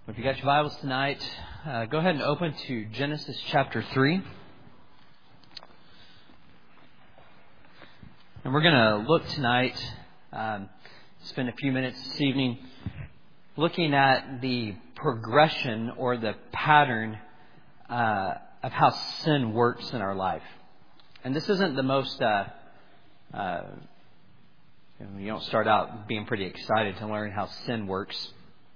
If you got your Bibles tonight, go ahead and open to Genesis chapter 3. And we're going to look tonight, spend a few minutes this evening, looking at the progression or the pattern of how sin works in our life. And this isn't the most, you don't start out being pretty excited to learn how sin works.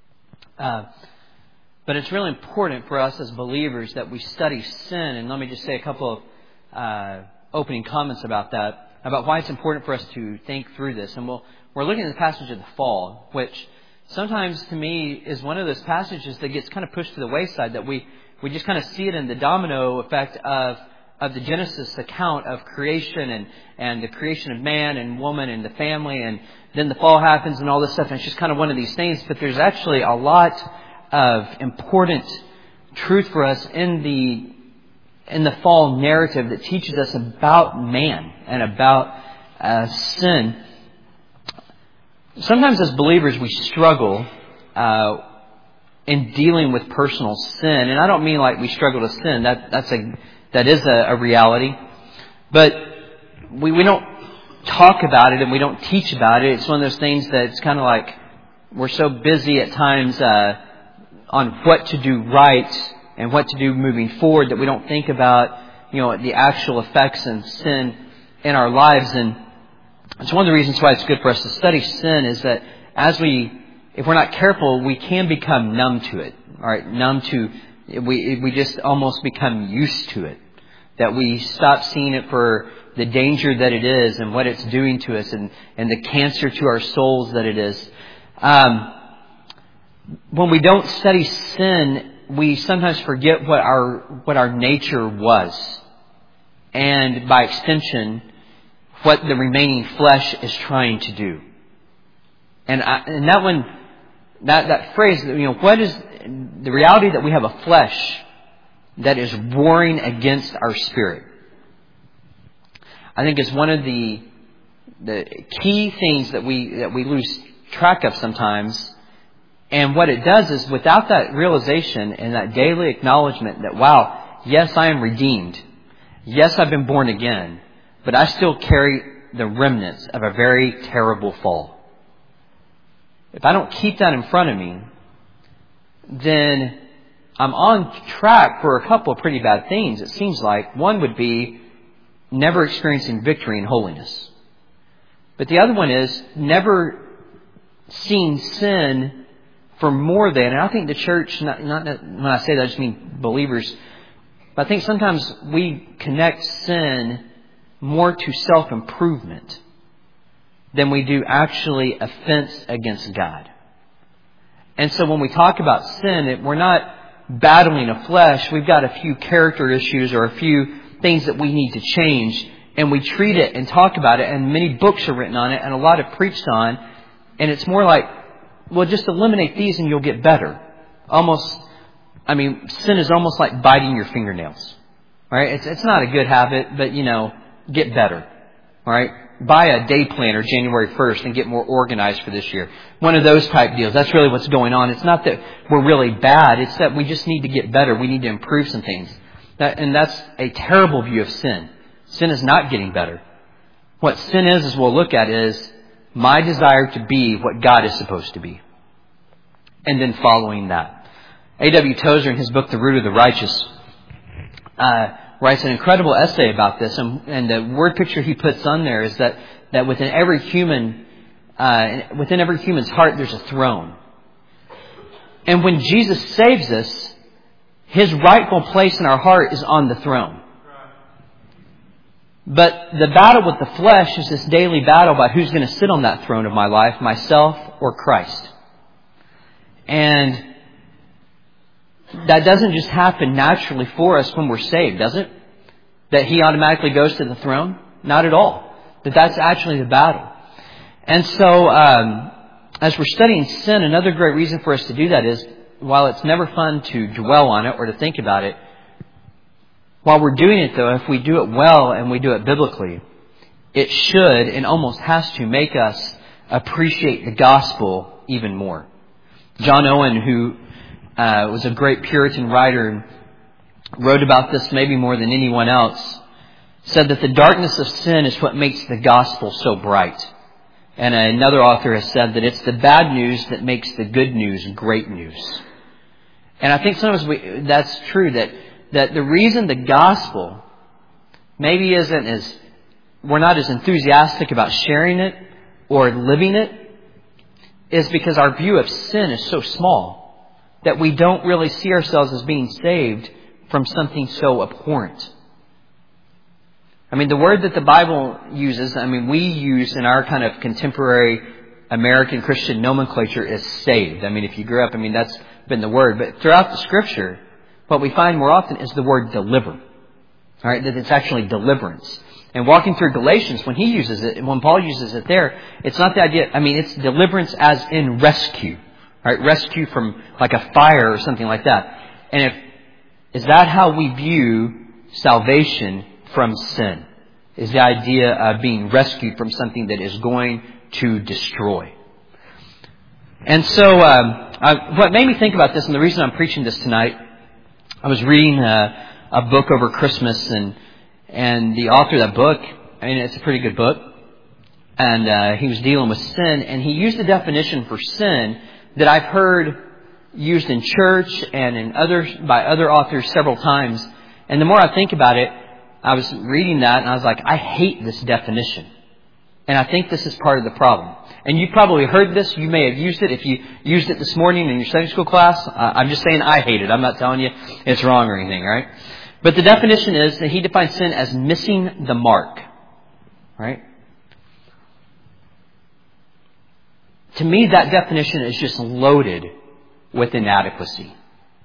But it's really important for us as believers that we study sin. And let me just say a couple of opening comments about that, about why it's important for us to think through this. And we're looking at the passage of the fall, which sometimes to me is one of those passages that gets kind of pushed to the wayside, that we just kind of see it in the domino effect of the Genesis account of creation and the creation of man and woman and the family, and then the fall happens and all this stuff. And it's just kind of one of these things. But there's actually a lot of important truth for us in the fall narrative that teaches us about man and about sin. Sometimes as believers we struggle in dealing with personal sin, and I don't mean like we struggle to sin. That is a reality, but we don't talk about it and we don't teach about it. It's one of those things that it's kind of like we're so busy at times on what to do right and what to do moving forward that we don't think about, the actual effects of sin in our lives. And it's one of the reasons why it's good for us to study sin, is that if we're not careful, we can become numb to it. All right, we just almost become used to it. That we stop seeing it for the danger that it is and what it's doing to us and the cancer to our souls that it is. When we don't study sin, we sometimes forget what our nature was, and by extension, what the remaining flesh is trying to do. And that phrase, what is the reality that we have a flesh that is warring against our spirit? I think is one of the key things that we lose track of sometimes. And what it does is, without that realization and that daily acknowledgement that, wow, yes, I am redeemed. Yes, I've been born again. But I still carry the remnants of a very terrible fall. If I don't keep that in front of me, then I'm on track for a couple of pretty bad things, it seems like. One would be never experiencing victory in holiness. But the other one is never seeing sin for more than, and I think the church, not when I say that I just mean believers, but I think sometimes we connect sin more to self-improvement than we do actually offense against God. And so when we talk about sin, we're not battling a flesh. We've got a few character issues or a few things that we need to change, and we treat it and talk about it, and many books are written on it and a lot are preached on, and it's more like, well, just eliminate these and you'll get better. Sin is almost like biting your fingernails. Right? It's not a good habit, but get better. All right? Buy a day planner January 1st and get more organized for this year. One of those type deals. That's really what's going on. It's not that we're really bad. It's that we just need to get better. We need to improve some things. And that's a terrible view of sin. Sin is not getting better. What sin is we'll look at is my desire to be what God is supposed to be. And then following that. A.W. Tozer, in his book, The Root of the Righteous, writes an incredible essay about this. And the word picture he puts on there is that within every human's heart, there's a throne. And when Jesus saves us, His rightful place in our heart is on the throne. But the battle with the flesh is this daily battle about who's going to sit on that throne of my life, myself or Christ. And that doesn't just happen naturally for us when we're saved, does it? That He automatically goes to the throne? Not at all. That's actually the battle. And so, as we're studying sin, another great reason for us to do that is, while it's never fun to dwell on it or to think about it, while we're doing it, though, if we do it well and we do it biblically, it should and almost has to make us appreciate the gospel even more. John Owen, who was a great Puritan writer and wrote about this maybe more than anyone else, said that the darkness of sin is what makes the gospel so bright. And another author has said that it's the bad news that makes the good news great news. And I think sometimes that's true, that the reason the gospel maybe we're not as enthusiastic about sharing it or living it is because our view of sin is so small that we don't really see ourselves as being saved from something so abhorrent. I mean, the word that the Bible uses, we use in our kind of contemporary American Christian nomenclature is saved. If you grew up, that's been the word. But throughout the Scripture, what we find more often is the word deliver. All right, that it's actually deliverance. And walking through Galatians, when Paul uses it there, it's not the idea, it's deliverance as in rescue. All right, rescue from like a fire or something like that. And is that how we view salvation from sin? Is the idea of being rescued from something that is going to destroy. And so, what made me think about this, and the reason I'm preaching this tonight, I was reading a book over Christmas, and the author of that book, it's a pretty good book, and he was dealing with sin, and he used a definition for sin that I've heard used in church and by other authors several times. And the more I think about it, I was reading that, and I was like, I hate this definition. And I think this is part of the problem. And you probably heard this. You may have used it. If you used it this morning in your Sunday school class, I'm just saying I hate it. I'm not telling you it's wrong or anything, right? But the definition is that he defines sin as missing the mark, right? To me, that definition is just loaded with inadequacy.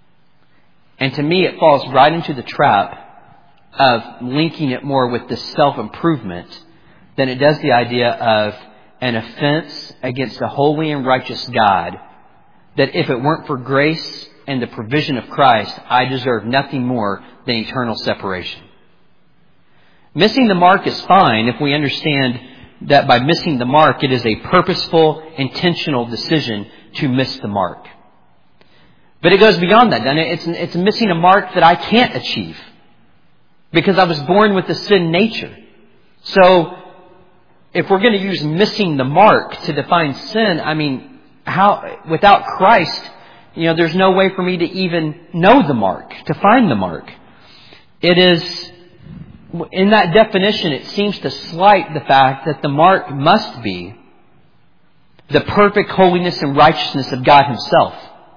And to me, it falls right into the trap of linking it more with the self-improvement than it does the idea of an offense against a holy and righteous God, that if it weren't for grace and the provision of Christ, I deserve nothing more than eternal separation. Missing the mark is fine if we understand that by missing the mark, it is a purposeful, intentional decision to miss the mark. But it goes beyond that, doesn't it? It's missing a mark that I can't achieve because I was born with a sin nature. So, if we're going to use missing the mark to define sin, how, without Christ, there's no way for me to even know the mark, to find the mark. It is, in that definition, it seems to slight the fact that the mark must be the perfect holiness and righteousness of God Himself.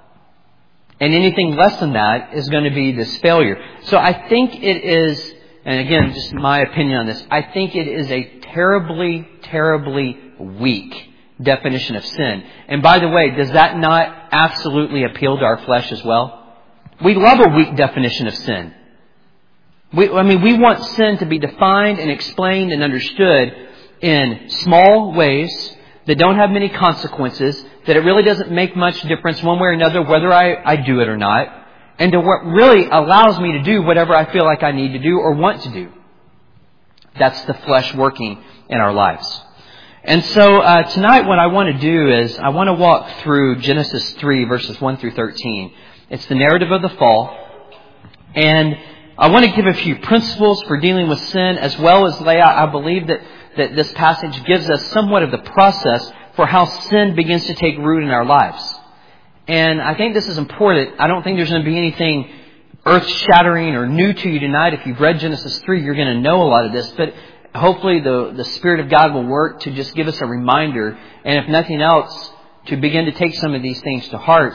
And anything less than that is going to be this failure. So I think it is, and again, just my opinion on this, I think it is a terribly, terribly weak definition of sin. And by the way, does that not absolutely appeal to our flesh as well? We love a weak definition of sin. We want sin to be defined and explained and understood in small ways that don't have many consequences, that it really doesn't make much difference one way or another whether I do it or not, and to what really allows me to do whatever I feel like I need to do or want to do. That's the flesh working in our lives. And so tonight what I want to do is I want to walk through Genesis 3 verses 1 through 13. It's the narrative of the fall. And I want to give a few principles for dealing with sin, as well as lay out, I believe that this passage gives us somewhat of the process for how sin begins to take root in our lives. And I think this is important. I don't think there's going to be anything earth-shattering or new to you tonight. If you've read Genesis 3, you're going to know a lot of this. But hopefully the Spirit of God will work to just give us a reminder. And if nothing else, to begin to take some of these things to heart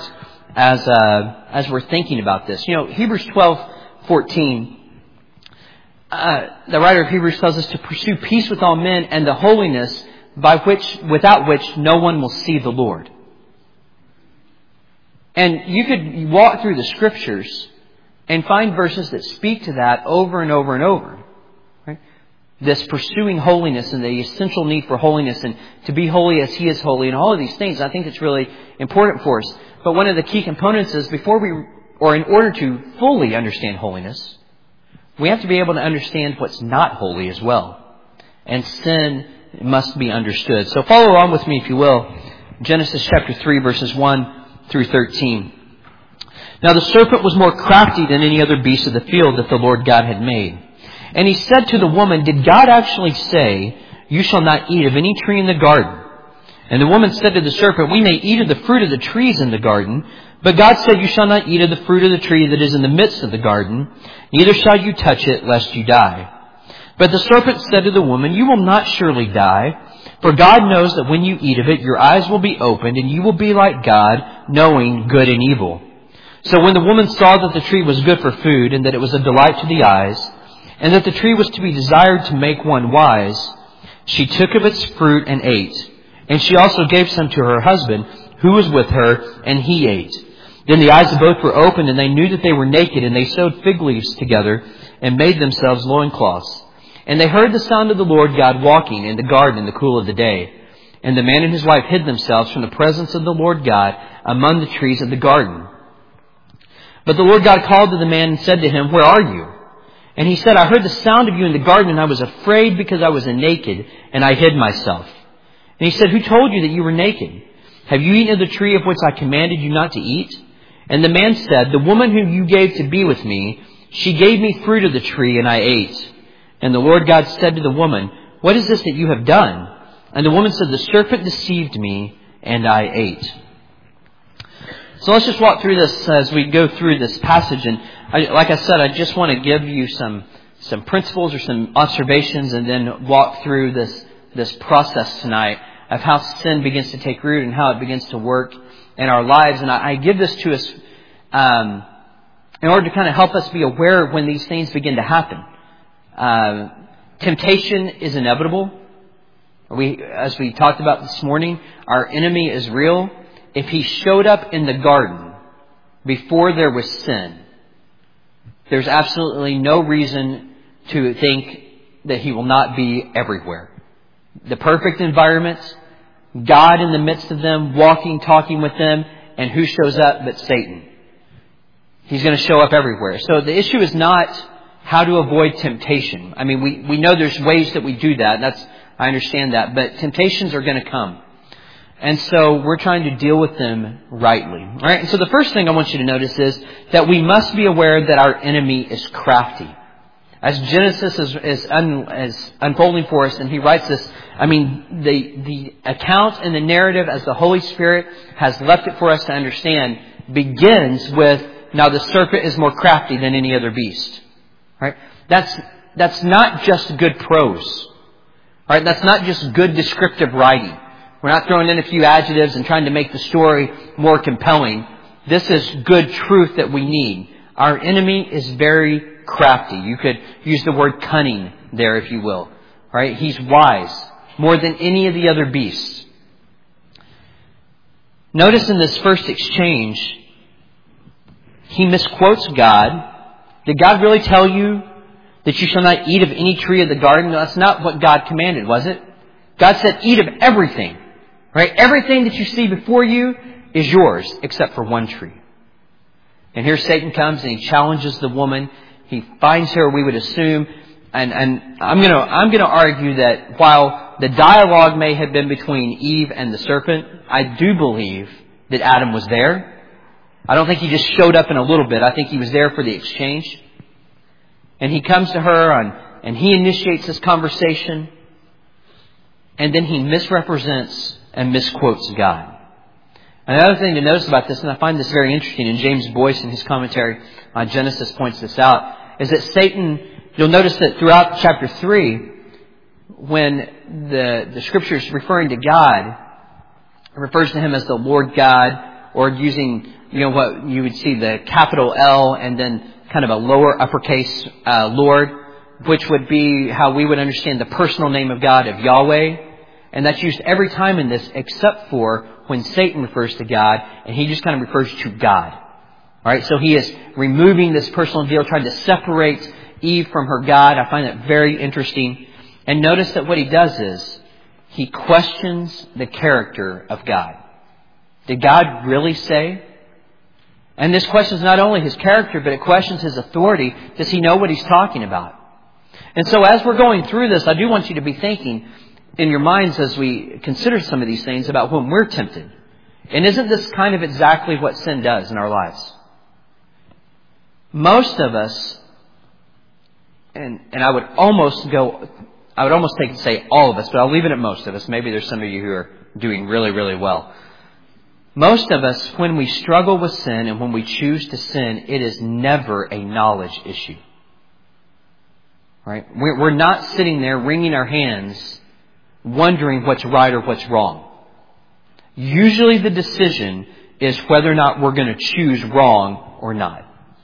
as we're thinking about this. Hebrews 12:14. The writer of Hebrews tells us to pursue peace with all men and the holiness without which no one will see the Lord. And you could walk through the Scriptures and find verses that speak to that over and over and over. Right? This pursuing holiness and the essential need for holiness and to be holy as He is holy and all of these things. I think it's really important for us. But one of the key components is in order to fully understand holiness, we have to be able to understand what's not holy as well. And sin must be understood. So follow along with me, if you will. Genesis chapter 3, verses 1 through 13. Now the serpent was more crafty than any other beast of the field that the Lord God had made. And he said to the woman, did God actually say, you shall not eat of any tree in the garden? And the woman said to the serpent, we may eat of the fruit of the trees in the garden, but God said, you shall not eat of the fruit of the tree that is in the midst of the garden, neither shall you touch it, lest you die. But the serpent said to the woman, you will not surely die, for God knows that when you eat of it, your eyes will be opened, and you will be like God, knowing good and evil. So when the woman saw that the tree was good for food, and that it was a delight to the eyes, and that the tree was to be desired to make one wise, she took of its fruit and ate. And she also gave some to her husband, who was with her, and he ate. Then the eyes of both were opened, and they knew that they were naked, and they sewed fig leaves together, and made themselves loincloths. And they heard the sound of the Lord God walking in the garden in the cool of the day. And the man and his wife hid themselves from the presence of the Lord God among the trees of the garden. But the Lord God called to the man and said to him, where are you? And he said, I heard the sound of you in the garden, and I was afraid because I was naked, and I hid myself. And he said, who told you that you were naked? Have you eaten of the tree of which I commanded you not to eat? And the man said, the woman whom you gave to be with me, she gave me fruit of the tree, and I ate. And the Lord God said to the woman, what is this that you have done? And the woman said, the serpent deceived me, and I ate. So let's just walk through this as we go through this passage. And like I said, I just want to give you some principles or some observations, and then walk through this process tonight of how sin begins to take root and how it begins to work in our lives. And I give this to us in order to kind of help us be aware when these things begin to happen. Temptation is inevitable. As we talked about this morning, our enemy is real. If he showed up in the garden before there was sin, there's absolutely no reason to think that he will not be everywhere. The perfect environment, God in the midst of them, walking, talking with them, and who shows up but Satan? He's going to show up everywhere. So the issue is not how to avoid temptation. I mean, we know there's ways that we do that. I understand that. But temptations are going to come. And so we're trying to deal with them rightly. All right. And so the first thing I want you to notice is that we must be aware that our enemy is crafty. As Genesis is unfolding for us, and he writes this, I mean, the account and the narrative as the Holy Spirit has left it for us to understand begins with, now the serpent is more crafty than any other beast. Right? That's not just good prose. Right? That's not just good descriptive writing. We're not throwing in a few adjectives and trying to make the story more compelling. This is good truth that we need. Our enemy is very crafty. You could use the word cunning there, if you will. Right? He's wise more than any of the other beasts. Notice in this first exchange, he misquotes God. Did God really tell you that you shall not eat of any tree of the garden? No, that's not what God commanded, was it? God said, eat of everything. Right? Everything that you see before you is yours, except for one tree. And here Satan comes and he challenges the woman. He finds her, we would assume, and I'm going to argue that while the dialogue may have been between Eve and the serpent, I do believe that Adam was there. I don't think he just showed up in a little bit. I think he was there for the exchange. And he comes to her and he initiates this conversation. And then he misrepresents and misquotes God. Another thing to notice about this, and I find this very interesting, and James Boyce in his commentary on Genesis points this out, is that Satan, you'll notice that throughout chapter 3, when the Scripture is referring to God, it refers to Him as the Lord God, or using, what you would see, the capital L and then kind of a lower uppercase Lord, which would be how we would understand the personal name of God, of Yahweh. And that's used every time in this except for when Satan refers to God, and he just kind of refers to God. All right, so he is removing this personal deal, trying to separate Eve from her God. I find that very interesting. And notice that what he does is he questions the character of God. Did God really say? And this questions not only his character, but it questions his authority. Does he know what he's talking about? And so as we're going through this, I do want you to be thinking in your minds as we consider some of these things about when we're tempted. And isn't this kind of exactly what sin does in our lives? most of us, and I would almost take and say all of us, but I'll leave it at most of us. Maybe there's some of you who are doing really, really well. Most of us, when we struggle with sin and when we choose to sin, it is never a knowledge issue. Right? We're not sitting there wringing our hands, wondering what's right or what's wrong. Usually the decision is whether or not we're going to choose wrong or not.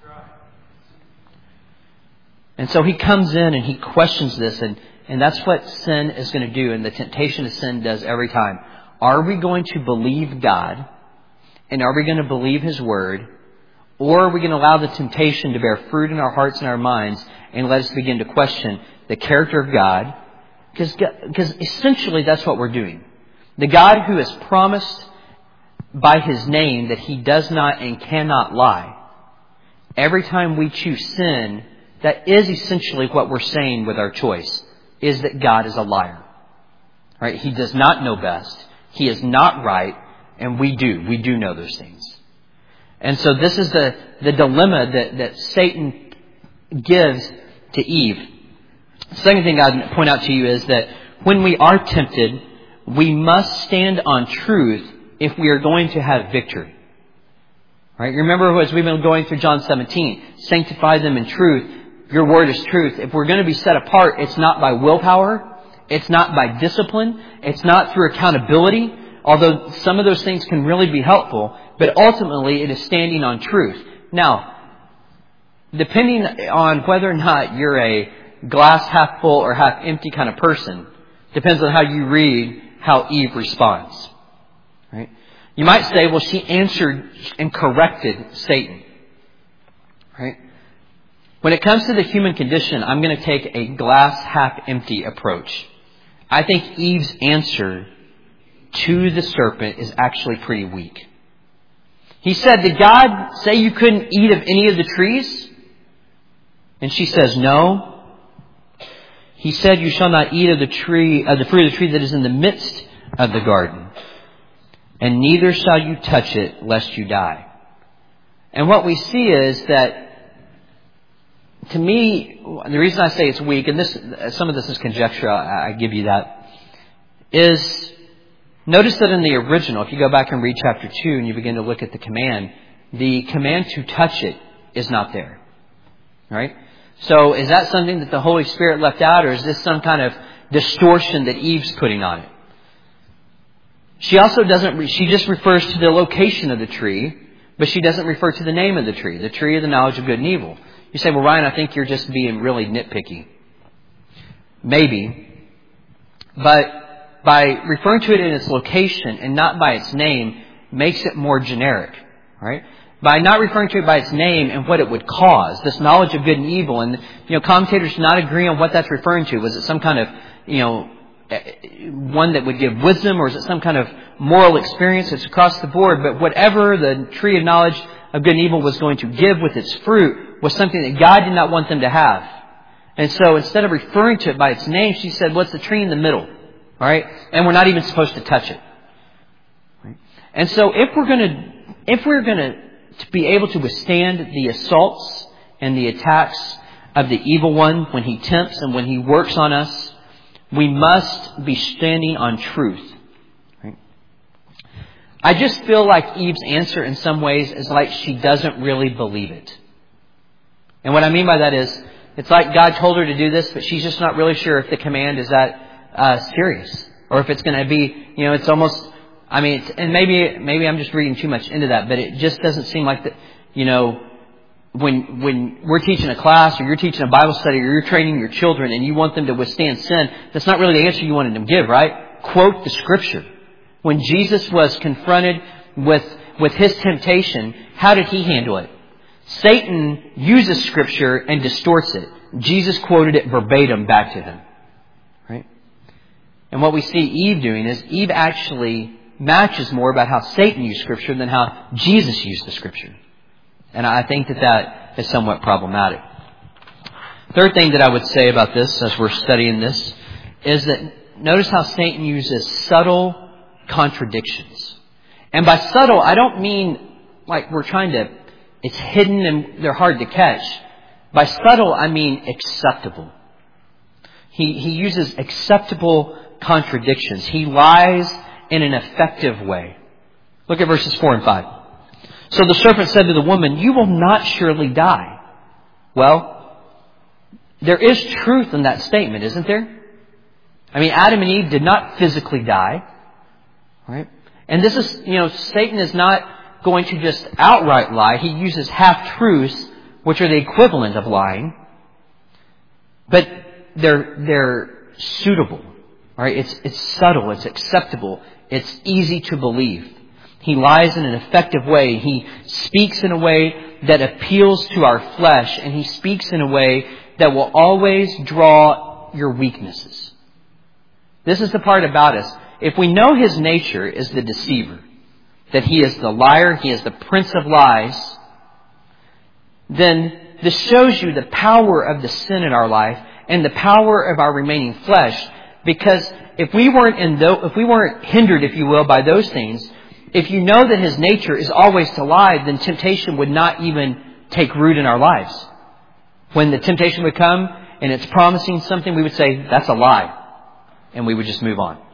And so he comes in and he questions this, and that's what sin is going to do, and the temptation of sin does every time. Are we going to believe God? And are we going to believe His Word? Or are we going to allow the temptation to bear fruit in our hearts and our minds and let us begin to question the character of God? Because essentially that's what we're doing. The God who has promised by His name that He does not and cannot lie. Every time we choose sin, that is essentially what we're saying with our choice, is that God is a liar. Right? He does not know best. He is not right. And we do. We do know those things. And so this is the dilemma that Satan gives to Eve. The second thing I'd point out to you is that when we are tempted, we must stand on truth if we are going to have victory. Right? Remember, as we've been going through John 17, sanctify them in truth. Your word is truth. If we're going to be set apart, it's not by willpower. It's not by discipline. It's not through accountability. Although some of those things can really be helpful, but ultimately it is standing on truth. Now, depending on whether or not you're a glass half full or half empty kind of person, depends on how you read how Eve responds. Right? You might say, well, she answered and corrected Satan. Right? When it comes to the human condition, I'm going to take a glass half empty approach. I think Eve's answer to the serpent is actually pretty weak. He said, did God say you couldn't eat of any of the trees? And she says, no. He said, you shall not eat of the fruit of the tree that is in the midst of the garden. And neither shall you touch it, lest you die. And what we see is that, to me, the reason I say it's weak, and some of this is conjecture, I give you that, is notice that in the original, if you go back and read chapter 2 and you begin to look at the command to touch it is not there. Right? So is that something that the Holy Spirit left out, or is this some kind of distortion that Eve's putting on it? She also she just refers to the location of the tree, but she doesn't refer to the name of the tree of the knowledge of good and evil. You say, well, Ryan, I think you're just being really nitpicky. Maybe. But by referring to it in its location and not by its name makes it more generic, right? By not referring to it by its name and what it would cause, this knowledge of good and evil, and commentators do not agree on what that's referring to. Was it some kind of one that would give wisdom, or is it some kind of moral experience that's across the board? But whatever the tree of knowledge of good and evil was going to give with its fruit was something that God did not want them to have. And so instead of referring to it by its name, she said, what's the tree in the middle? All right? And we're not even supposed to touch it. Right? And so if we're going to be able to withstand the assaults and the attacks of the evil one when he tempts and when he works on us, we must be standing on truth. Right? I just feel like Eve's answer in some ways is like she doesn't really believe it. And what I mean by that is, it's like God told her to do this, but she's just not really sure if the command is that serious, or if it's going to be, it's almost, and maybe I'm just reading too much into that, but it just doesn't seem like that, when we're teaching a class, or you're teaching a Bible study, or you're training your children and you want them to withstand sin, that's not really the answer you wanted them to give, right? Quote the Scripture. When Jesus was confronted with his temptation, how did he handle it? Satan uses Scripture and distorts it. Jesus quoted it verbatim back to him. Right? And what we see Eve doing is Eve actually matches more about how Satan used Scripture than how Jesus used the Scripture. And I think that is somewhat problematic. Third thing that I would say about this as we're studying this is that notice how Satan uses subtle contradictions. And by subtle, I don't mean like we're trying to It's hidden and they're hard to catch. By subtle, I mean acceptable. He uses acceptable contradictions. He lies in an effective way. Look at verses 4 and 5. So the serpent said to the woman, "You will not surely die." Well, there is truth in that statement, isn't there? I mean, Adam and Eve did not physically die. Right? And this is, Satan is not going to just outright lie. He uses half-truths, which are the equivalent of lying. But they're suitable. Right? It's subtle. It's acceptable. It's easy to believe. He lies in an effective way. He speaks in a way that appeals to our flesh. And he speaks in a way that will always draw your weaknesses. This is the part about us. If we know his nature is the deceiver, that he is the liar, he is the prince of lies, then this shows you the power of the sin in our life and the power of our remaining flesh. Because if we weren't hindered, if you will, by those things, if you know that his nature is always to lie, then temptation would not even take root in our lives. When the temptation would come and it's promising something, we would say, "That's a lie." And we would just move on.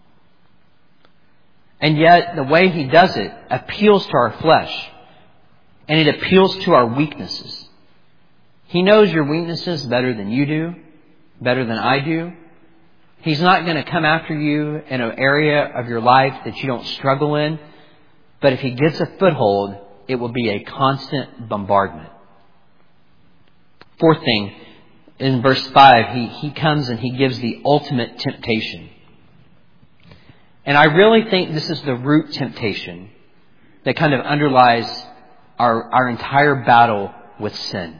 And yet, the way he does it appeals to our flesh. And it appeals to our weaknesses. He knows your weaknesses better than you do, better than I do. He's not going to come after you in an area of your life that you don't struggle in. But if he gets a foothold, it will be a constant bombardment. Fourth thing, in verse 5, he comes and he gives the ultimate temptation. And I really think this is the root temptation that kind of underlies our entire battle with sin.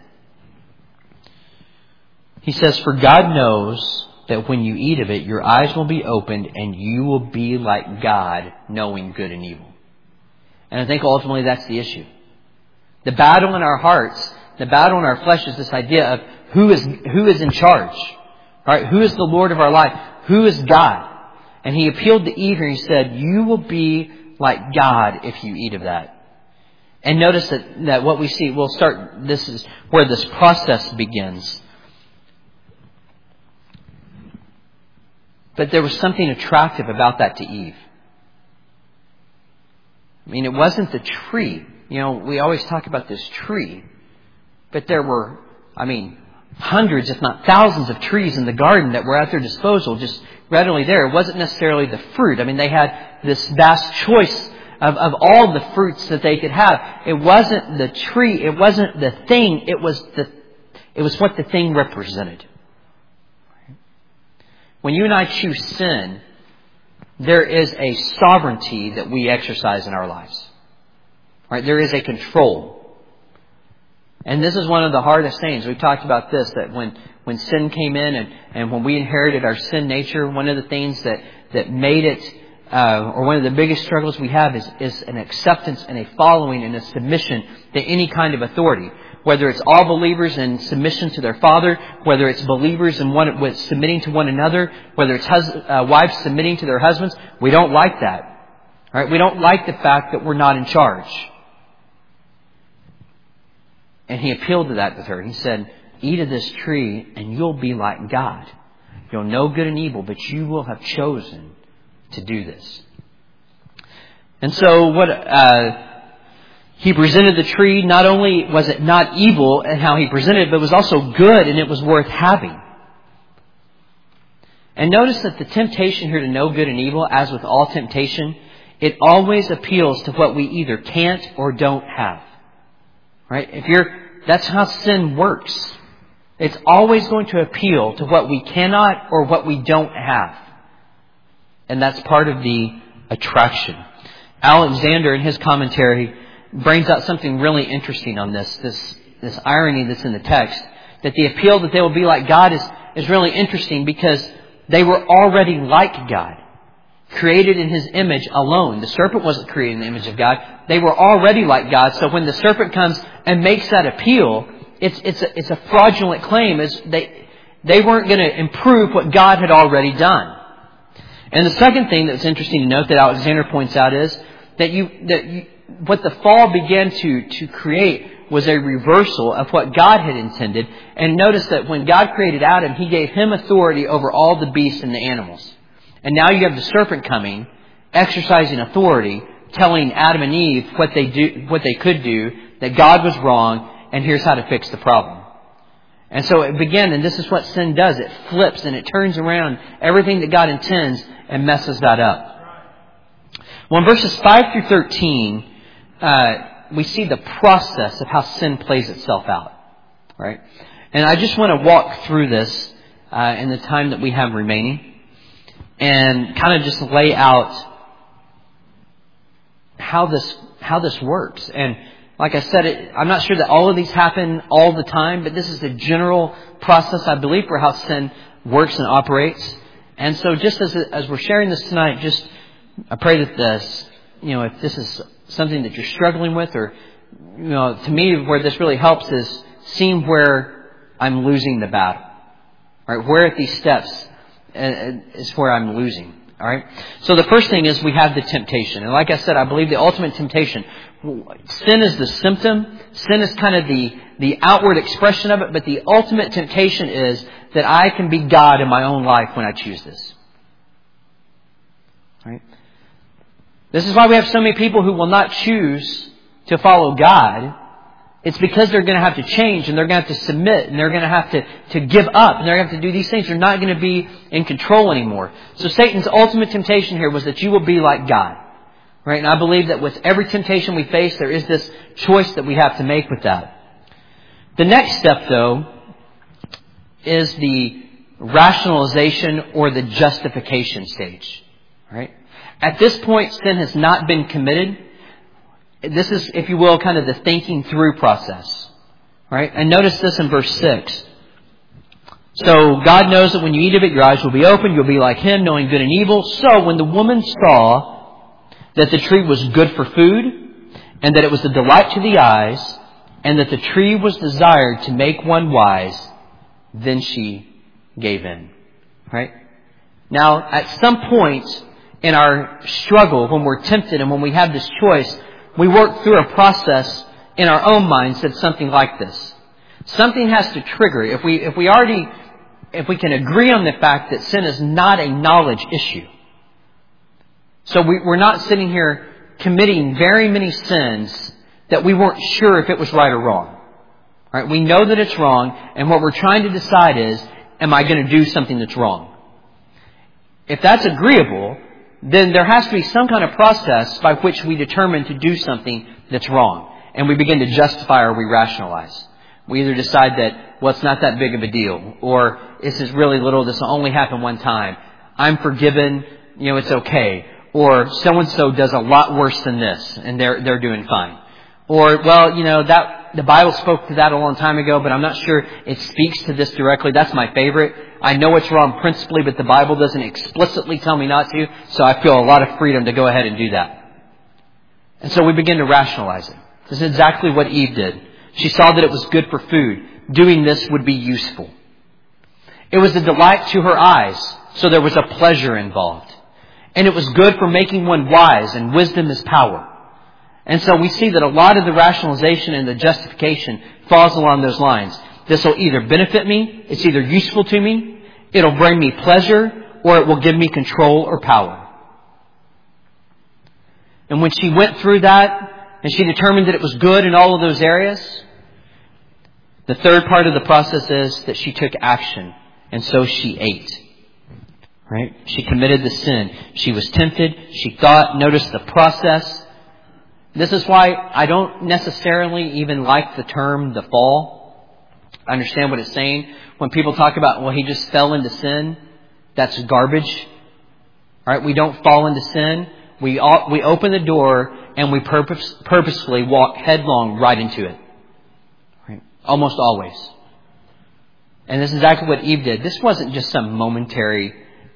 He says, "For God knows that when you eat of it, your eyes will be opened and you will be like God, knowing good and evil." And I think ultimately that's the issue. The battle in our hearts, the battle in our flesh is this idea of who is in charge. Right? Who is the Lord of our life? Who is God? And he appealed to Eve and he said, "You will be like God if you eat of that." And notice that what we see, this is where this process begins. But there was something attractive about that to Eve. I mean, it wasn't the tree. We always talk about this tree. But there were, hundreds, if not thousands of trees in the garden that were at their disposal, just readily there. It wasn't necessarily the fruit. They had this vast choice of all the fruits that they could have. It wasn't the tree. It wasn't the thing. It was what the thing represented. When you and I choose sin, there is a sovereignty that we exercise in our lives. Right? There is a control. And this is one of the hardest things. We've talked about this, that when sin came in and when we inherited our sin nature, one of the things that made it, or one of the biggest struggles we have is an acceptance and a following and a submission to any kind of authority. Whether it's all believers in submission to their father, whether it's believers in submitting to one another, whether it's wives submitting to their husbands, we don't like that. Right? We don't like the fact that we're not in charge. And he appealed to that with her. He said, "Eat of this tree and you'll be like God. You'll know good and evil, but you will have chosen to do this." And so he presented the tree. Not only was it not evil in how he presented it, but it was also good and it was worth having. And notice that the temptation here to know good and evil, as with all temptation, it always appeals to what we either can't or don't have. Right? That's how sin works. It's always going to appeal to what we cannot or what we don't have. And that's part of the attraction. Alexander, in his commentary, brings out something really interesting on this irony that's in the text. That the appeal that they will be like God is really interesting because they were already like God. Created in His image alone. The serpent wasn't created in the image of God. They were already like God. So when the serpent comes and makes that appeal, it's a fraudulent claim. They weren't going to improve what God had already done. And the second thing that's interesting to note that Alexander points out is that what the fall began to create was a reversal of what God had intended. And notice that when God created Adam, He gave him authority over all the beasts and the animals. And now you have the serpent coming, exercising authority, telling Adam and Eve what they could do, that God was wrong, and here's how to fix the problem. And so it began, and this is what sin does. It flips and it turns around everything that God intends and messes that up. Well, in verses 5 through 13, we see the process of how sin plays itself out. Right? And I just want to walk through this in the time that we have remaining and kind of just lay out how this works. And like I said, I'm not sure that all of these happen all the time, but this is a general process, I believe, for how sin works and operates. And so just as we're sharing this tonight, I pray that this, if this is something that you're struggling with, or, to me, where this really helps is seeing where I'm losing the battle. All right, where at these steps is where I'm losing. All right. So the first thing is we have the temptation. And like I said, I believe the ultimate temptation, sin is the symptom. Sin is kind of the outward expression of it. But the ultimate temptation is that I can be God in my own life when I choose this. All right. This is why we have so many people who will not choose to follow God. It's because they're going to have to change, and they're going to have to submit, and they're going to have to give up, and they're going to have to do these things. They're not going to be in control anymore. So Satan's ultimate temptation here was that you will be like God. Right? And I believe that with every temptation we face, there is this choice that we have to make with that. The next step, though, is the rationalization or the justification stage. Right? At this point, sin has not been committed. This is, if you will, kind of the thinking through process. Right? And notice this in verse 6. So God knows that when you eat of it, your eyes will be open. You'll be like Him, knowing good and evil. So when the woman saw that the tree was good for food, and that it was a delight to the eyes, and that the tree was desired to make one wise, then she gave in. Right? Now, at some point in our struggle, when we're tempted and when we have this choice, we work through a process in our own minds that's something like this. Something has to trigger it. If we can agree on the fact that sin is not a knowledge issue. So we're not sitting here committing very many sins that we weren't sure if it was right or wrong. Right? We know that it's wrong, and what we're trying to decide is, am I going to do something that's wrong? If that's agreeable, then there has to be some kind of process by which we determine to do something that's wrong. And we begin to justify or we rationalize. We either decide that, well, it's not that big of a deal. Or, this is really little, this will only happen one time. I'm forgiven, it's okay. Or, so-and-so does a lot worse than this, and they're doing fine. Or, well, that the Bible spoke to that a long time ago, but I'm not sure it speaks to this directly. That's my favorite. I know it's wrong principally, but the Bible doesn't explicitly tell me not to, so I feel a lot of freedom to go ahead and do that. And so we begin to rationalize it. This is exactly what Eve did. She saw that it was good for food. Doing this would be useful. It was a delight to her eyes, so there was a pleasure involved. And it was good for making one wise, and wisdom is power. And so we see that a lot of the rationalization and the justification falls along those lines. This will either benefit me, it's either useful to me, it'll bring me pleasure, or it will give me control or power. And when she went through that, and she determined that it was good in all of those areas, the third part of the process is that she took action, and so she ate. Right? She committed the sin. She was tempted. She thought. Notice the process. This is why I don't necessarily even like the term the fall. I understand what it's saying. When people talk about, well, he just fell into sin, that's garbage. All right? We don't fall into sin. We open the door and we purposefully walk headlong right into it. Right? Almost always. And this is exactly what Eve did. This wasn't just some momentary,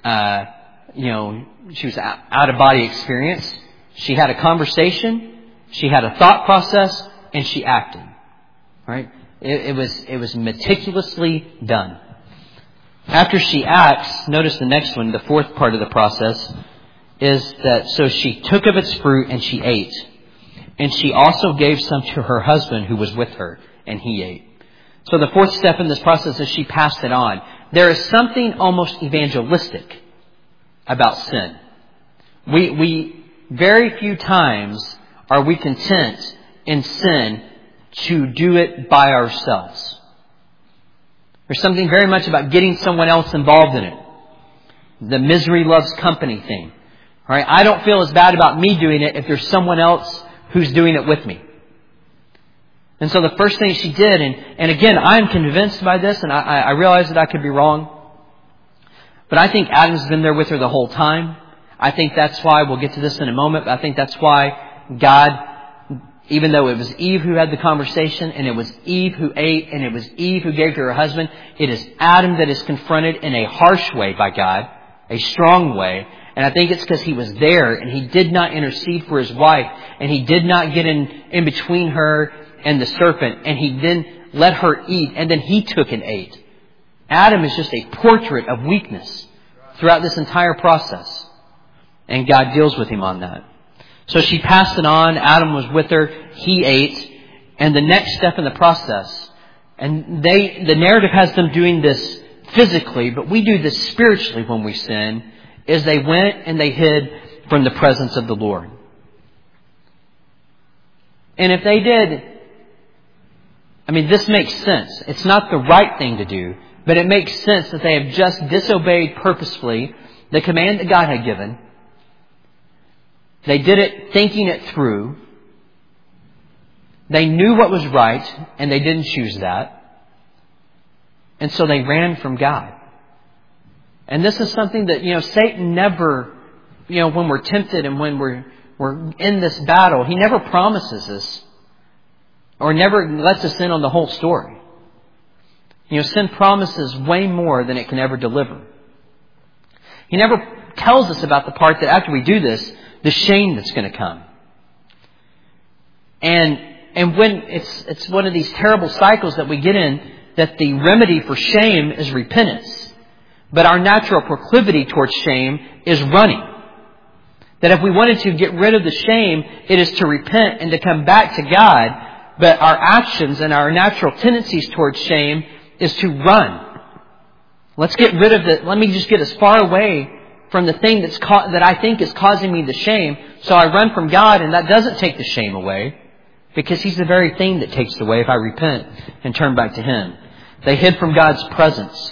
she was out of body experience. She had a conversation. She had a thought process, and she acted. Right? It was meticulously done. After she acts, notice the next one, the fourth part of the process, is that so she took of its fruit and she ate. And she also gave some to her husband who was with her, and he ate. So the fourth step in this process is she passed it on. There is something almost evangelistic about sin. We very few times are we content in sin to do it by ourselves. There's something very much about getting someone else involved in it. The misery loves company thing. All right? I don't feel as bad about me doing it if there's someone else who's doing it with me. And so the first thing she did, and again, I'm convinced by this, and I realize that I could be wrong, but I think Adam's been there with her the whole time. I think that's why, we'll get to this in a moment, but I think that's why God, even though it was Eve who had the conversation, and it was Eve who ate, and it was Eve who gave to her husband, it is Adam that is confronted in a harsh way by God, a strong way. And I think it's because he was there and he did not intercede for his wife, and he did not get in between her and the serpent, and he then let her eat, and then he took and ate. Adam is just a portrait of weakness throughout this entire process. And God deals with him on that. So she passed it on. Adam was with her. He ate. And the next step in the process, and the narrative has them doing this physically, but we do this spiritually when we sin, is they went and they hid from the presence of the Lord. And if they did, this makes sense. It's not the right thing to do, but it makes sense that they have just disobeyed purposefully the command that God had given. They did it thinking it through. They knew what was right, and they didn't choose that. And so they ran from God. And this is something that, Satan never, when we're tempted and when we're in this battle, he never promises us or never lets us in on the whole story. Sin promises way more than it can ever deliver. He never tells us about the part that after we do this, the shame that's going to come. And when it's one of these terrible cycles that we get in, that the remedy for shame is repentance. But our natural proclivity towards shame is running. That if we wanted to get rid of the shame, it is to repent and to come back to God. But our actions and our natural tendencies towards shame is to run. Let's get rid of it. Let me just get as far away from the thing that I think is causing me the shame. So I run from God, and that doesn't take the shame away. Because He's the very thing that takes it away if I repent and turn back to Him. They hid from God's presence.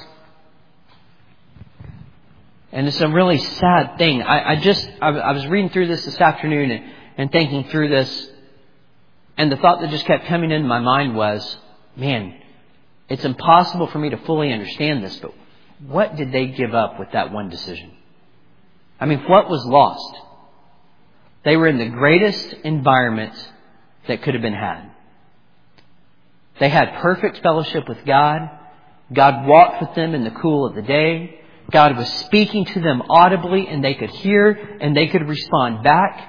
And it's a really sad thing. I was reading through this afternoon and thinking through this. And the thought that just kept coming into my mind was, man, it's impossible for me to fully understand this, but what did they give up with that one decision? What was lost? They were in the greatest environment that could have been had. They had perfect fellowship with God. God walked with them in the cool of the day. God was speaking to them audibly, and they could hear and they could respond back.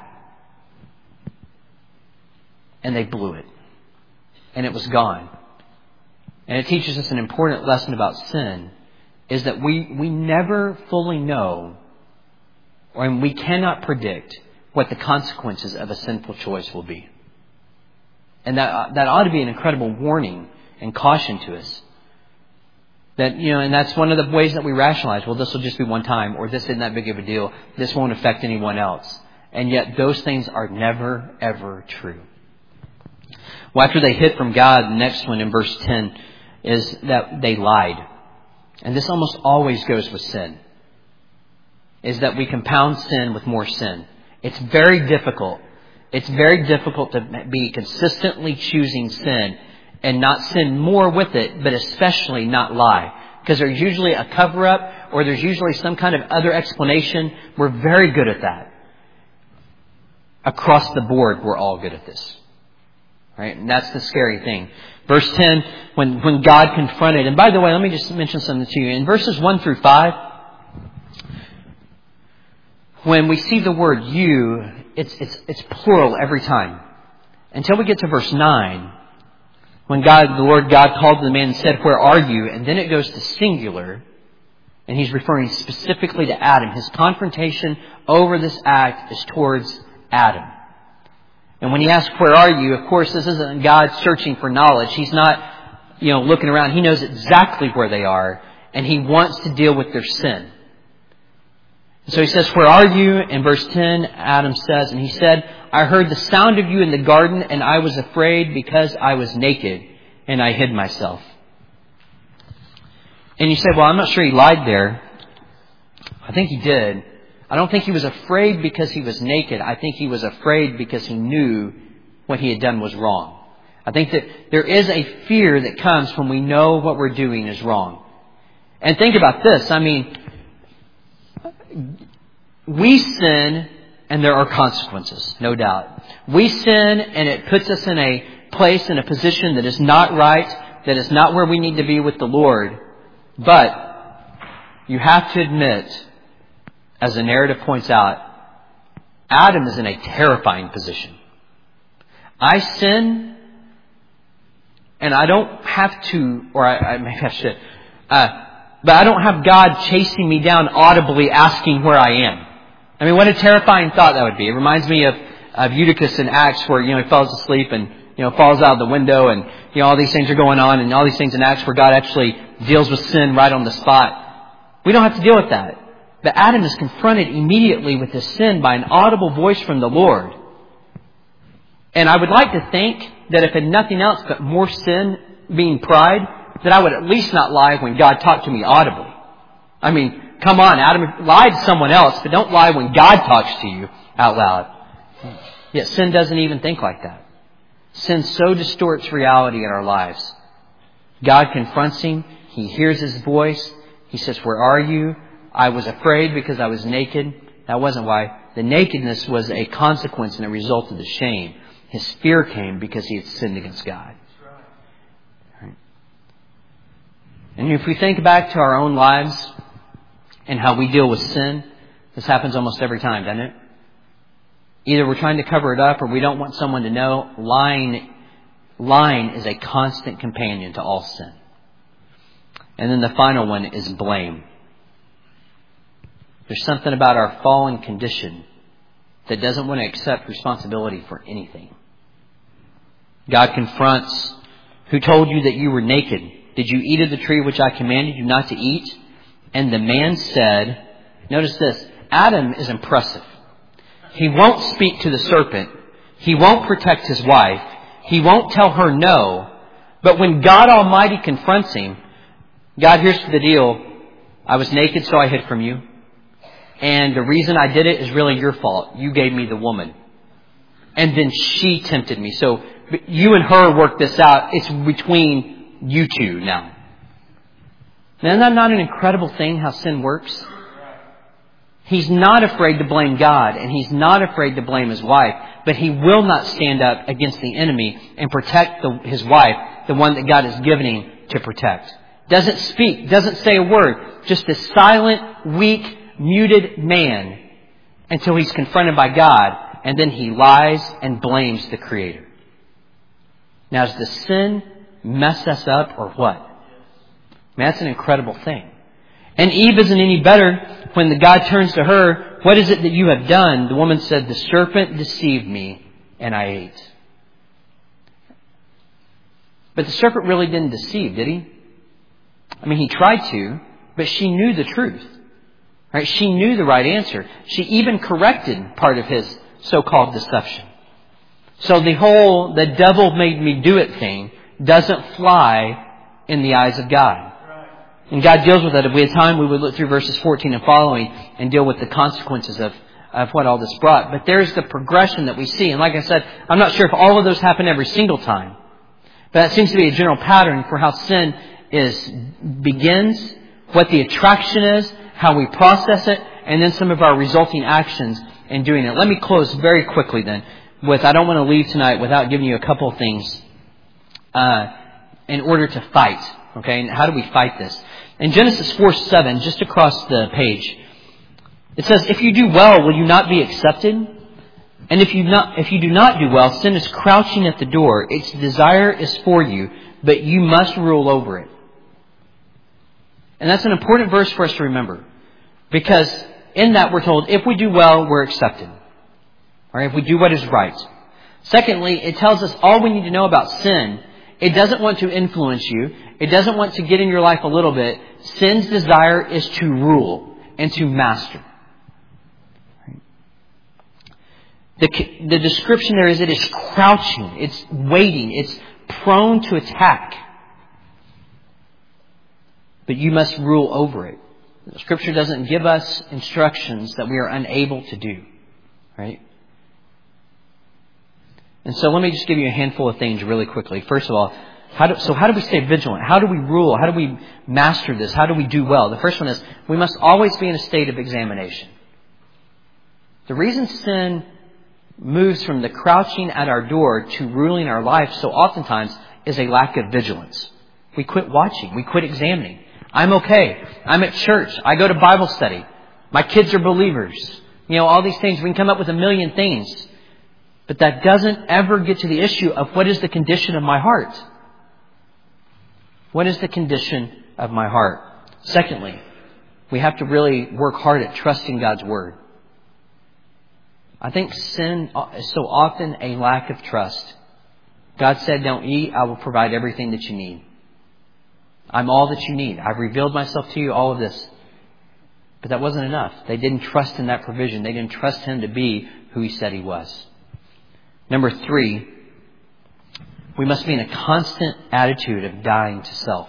And they blew it. And it was gone. And it teaches us an important lesson about sin, is that we never fully know, and we cannot predict what the consequences of a sinful choice will be. And that ought to be an incredible warning and caution to us. That, and that's one of the ways that we rationalize. Well, this will just be one time, or this isn't that big of a deal. This won't affect anyone else. And yet those things are never, ever true. Well, after they hid from God, the next one in verse 10 is that they lied. And this almost always goes with sin. Is that we compound sin with more sin. It's very difficult. It's very difficult to be consistently choosing sin and not sin more with it, but especially not lie. Because there's usually a cover-up, or there's usually some kind of other explanation. We're very good at that. Across the board, we're all good at this. Right? And that's the scary thing. Verse 10, when God confronted, and by the way, let me just mention something to you. In verses 1 through 5, when we see the word you, it's plural every time. Until we get to verse 9, when the Lord God called to the man and said, "Where are you?" And then it goes to singular, and He's referring specifically to Adam. His confrontation over this act is towards Adam. And when he asks, where are you? Of course, this isn't God searching for knowledge. He's not, looking around. He knows exactly where they are. And he wants to deal with their sin. So he says, where are you? In verse 10, Adam says, and he said, I heard the sound of you in the garden, and I was afraid because I was naked, and I hid myself. And you say, well, I'm not sure he lied there. I think he did. I don't think he was afraid because he was naked. I think he was afraid because he knew what he had done was wrong. I think that there is a fear that comes when we know what we're doing is wrong. And think about this. I mean, we sin and there are consequences, no doubt. We sin and it puts us in a place, in a position that is not right, that is not where we need to be with the Lord. But you have to admit, as the narrative points out, Adam is in a terrifying position. I sin, and I don't have to, or maybe I should, but I don't have God chasing me down audibly asking where I am. I mean, what a terrifying thought that would be. It reminds me of Eutychus in Acts where, he falls asleep and, falls out of the window and, all these things are going on and all these things in Acts where God actually deals with sin right on the spot. We don't have to deal with that. But Adam is confronted immediately with his sin by an audible voice from the Lord. And I would like to think that if had nothing else but more sin being pride, that I would at least not lie when God talked to me audibly. I mean, come on, Adam, lie to someone else, but don't lie when God talks to you out loud. Yet sin doesn't even think like that. Sin so distorts reality in our lives. God confronts him. He hears his voice. He says, where are you? I was afraid because I was naked. That wasn't why. The nakedness was a consequence and a result of the shame. His fear came because he had sinned against God. Right. And if we think back to our own lives and how we deal with sin, this happens almost every time, doesn't it? Either we're trying to cover it up or we don't want someone to know. Lying is a constant companion to all sin. And then the final one is blame. There's something about our fallen condition that doesn't want to accept responsibility for anything. God confronts, who told you that you were naked? Did you eat of the tree which I commanded you not to eat? And the man said, notice this, Adam is impressive. He won't speak to the serpent. He won't protect his wife. He won't tell her no. But when God Almighty confronts him, God, here's the deal. I was naked, so I hid from you. And the reason I did it is really your fault. You gave me the woman. And then she tempted me. So you and her work this out. It's between you two now. Now, isn't that not an incredible thing how sin works? He's not afraid to blame God, and he's not afraid to blame his wife, but he will not stand up against the enemy and protect his wife, the one that God has given him to protect. Doesn't speak, doesn't say a word, just a silent, weak, muted man until he's confronted by God, and then he lies and blames the Creator. Now, does the sin mess us up or what? I mean, that's an incredible thing. And Eve isn't any better when the God turns to her, what is it that you have done? The woman said, the serpent deceived me and I ate. But the serpent really didn't deceive, did he? I mean, he tried to, but she knew the truth. Right? She knew the right answer. She even corrected part of his so-called deception. So the devil made me do it thing doesn't fly in the eyes of God. And God deals with that. If we had time, we would look through verses 14 and following and deal with the consequences of what all this brought. But there's the progression that we see. And like I said, I'm not sure if all of those happen every single time. But that seems to be a general pattern for how sin begins, what the attraction is, how we process it, and then some of our resulting actions in doing it. Let me close very quickly then with, I don't want to leave tonight without giving you a couple of things in order to fight. Okay, and how do we fight this? In Genesis 4:7, just across the page, it says, if you do well, will you not be accepted? And if you do not do well, sin is crouching at the door. Its desire is for you, but you must rule over it. And that's an important verse for us to remember. Because in that we're told, if we do well, we're accepted. Or if we do what is right. Secondly, it tells us all we need to know about sin. It doesn't want to influence you. It doesn't want to get in your life a little bit. Sin's desire is to rule and to master. The description there is it is crouching. It's waiting. It's prone to attack. But you must rule over it. The Scripture doesn't give us instructions that we are unable to do. Right? And so let me just give you a handful of things really quickly. First of all, how do we stay vigilant? How do we rule? How do we master this? How do we do well? The first one is we must always be in a state of examination. The reason sin moves from the crouching at our door to ruling our life so oftentimes is a lack of vigilance. We quit watching. We quit examining. I'm okay. I'm at church. I go to Bible study. My kids are believers. All these things. We can come up with a million things. But that doesn't ever get to the issue of what is the condition of my heart. What is the condition of my heart? Secondly, we have to really work hard at trusting God's Word. I think sin is so often a lack of trust. God said, don't eat, I will provide everything that you need. I'm all that you need. I've revealed myself to you, all of this. But that wasn't enough. They didn't trust in that provision. They didn't trust Him to be who He said He was. Number 3, we must be in a constant attitude of dying to self.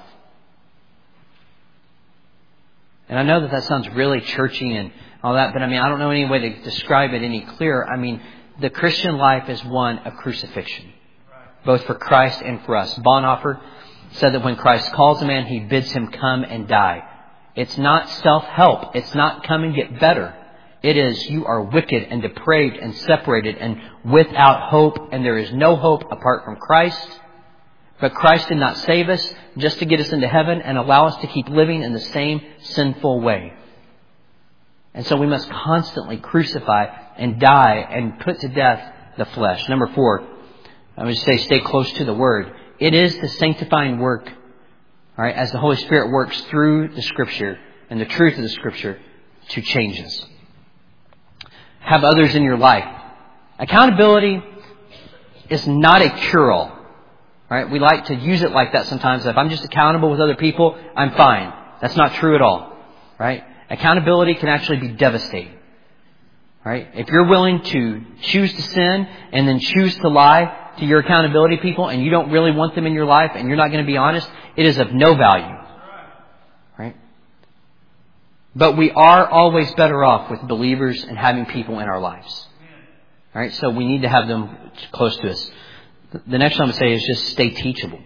And I know that sounds really churchy and all that, but I don't know any way to describe it any clearer. The Christian life is one of crucifixion, both for Christ and for us. Bonhoeffer said that when Christ calls a man, He bids him come and die. It's not self-help. It's not come and get better. It is you are wicked and depraved and separated and without hope, and there is no hope apart from Christ. But Christ did not save us just to get us into heaven and allow us to keep living in the same sinful way. And so we must constantly crucify and die and put to death the flesh. Number 4, I would say stay close to the Word. It is the sanctifying work, all right, as the Holy Spirit works through the Scripture and the truth of the Scripture to change us. Have others in your life. Accountability is not a cure-all. Right? We like to use it like that sometimes. If I'm just accountable with other people, I'm fine. That's not true at all. Right? Accountability can actually be devastating. Right? If you're willing to choose to sin and then choose to lie to your accountability people and you don't really want them in your life and you're not going to be honest, it is of no value. Right? But we are always better off with believers and having people in our lives. All right? So we need to have them close to us. The next one I would say is just stay teachable.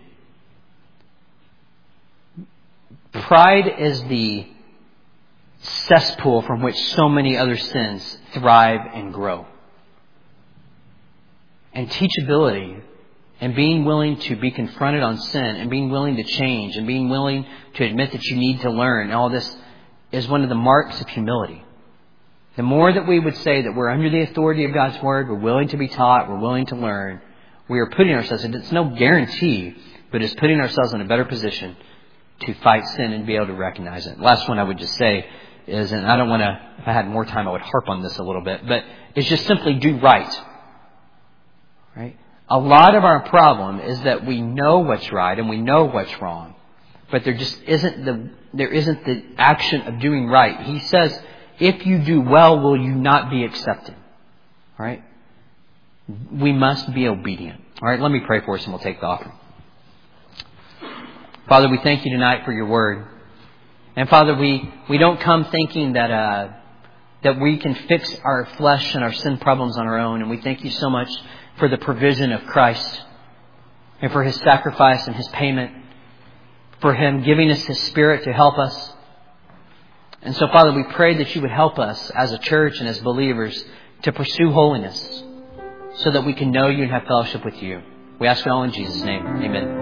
Pride is the cesspool from which so many other sins thrive and grow. And teachability and being willing to be confronted on sin and being willing to change and being willing to admit that you need to learn and all this is one of the marks of humility. The more that we would say that we're under the authority of God's Word, we're willing to be taught, we're willing to learn, we are putting ourselves, and it's no guarantee, but it's putting ourselves in a better position to fight sin and be able to recognize it. Last one I would just say is, and I don't want to, if I had more time I would harp on this a little bit, but it's just simply do right. Right? A lot of our problem is that we know what's right and we know what's wrong, but there just isn't the action of doing right. He says, if you do well, will you not be accepted? All right? We must be obedient. All right, let me pray for us and we'll take the offering. Father, we thank you tonight for your word. And Father, we don't come thinking that we can fix our flesh and our sin problems on our own. And we thank you so much for the provision of Christ and for His sacrifice and His payment, for Him giving us His Spirit to help us. And so, Father, we pray that you would help us as a church and as believers to pursue holiness, so that we can know you and have fellowship with you. We ask it all in Jesus' name. Amen.